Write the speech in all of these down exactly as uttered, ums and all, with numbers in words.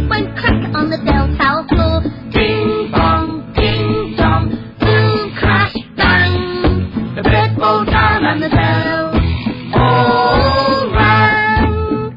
went crack on the bell-foul floor. Ding bong, ding dong, boom, crash, bang. The bird bowled down and the bell all rang.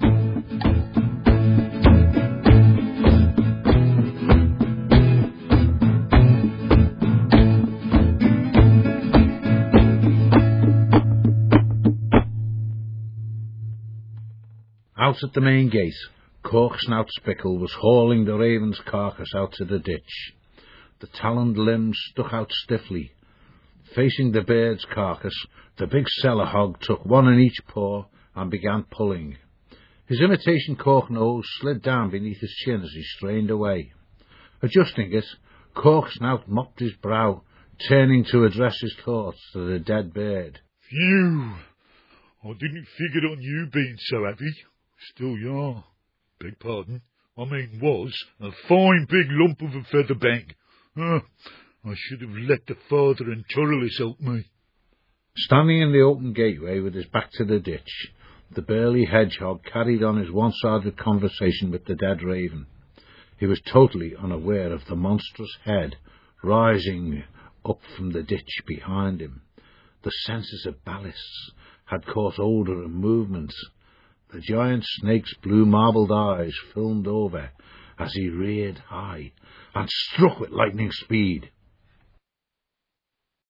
Out at the main gate, Corksnout Spickle was hauling the raven's carcass out to the ditch. The taloned limbs stuck out stiffly. Facing the bird's carcass, the big cellar hog took one in each paw and began pulling. His imitation cork nose slid down beneath his chin as he strained away. Adjusting it, Corksnout mopped his brow, turning to address his thoughts to the dead bird. Phew! I didn't figure on you being so heavy. Still you are. Beg pardon. I mean was. A fine big lump of a feather bag. Ah, I should have let the father and Turles help me. Standing in the open gateway with his back to the ditch, the burly hedgehog carried on his one-sided conversation with the dead raven. He was totally unaware of the monstrous head rising up from the ditch behind him. The senses of Ballis had caught odour and movement. The giant snake's blue marbled eyes filmed over as he reared high and struck with lightning speed.